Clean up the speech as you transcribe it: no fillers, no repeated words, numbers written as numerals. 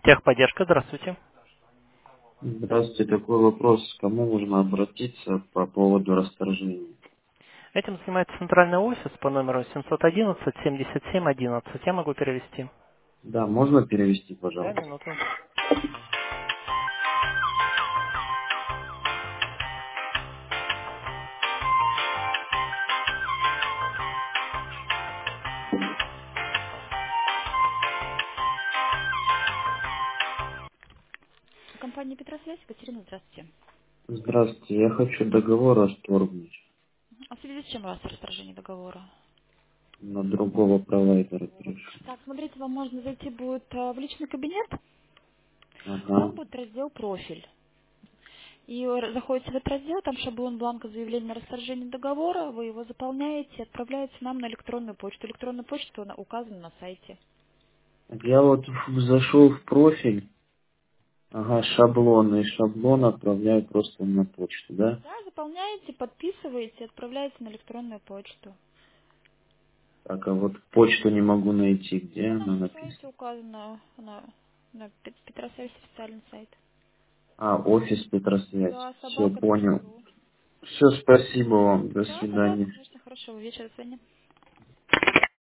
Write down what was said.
Техподдержка, здравствуйте. Здравствуйте, такой вопрос. К кому можно обратиться по поводу расторжения? Этим занимается центральный офис по номеру 711-77-11. Я могу перевести. Да, можно перевести, Да, пожалуйста? минуту. Компания Петросвязь, Екатерина, здравствуйте. Здравствуйте, я хочу договор расторгнуть А в связи с чем у вас расторжение договора? на другого провайдера перешел. Так, смотрите, вам можно зайти будет в личный кабинет, там Ага. будет раздел «Профиль». И заходите в этот раздел, там шаблон бланка заявления на расторжение договора, вы его заполняете и отправляете нам на электронную почту. Электронная почта она указана на сайте. Я вот зашел в профиль, ага, шаблон, и шаблон отправляю просто на почту, да? Да, заполняете, подписываете, отправляете на электронную почту. Так, а вот почту не могу найти, где Она она на написана? сайте указана, на Петросвязь официальный сайт. А, офис Петросвязь. Да, Все, собака понял. Петросу. Все, спасибо вам, до Да, пожалуйста, свидания. конечно, хорошего вечера, Соня.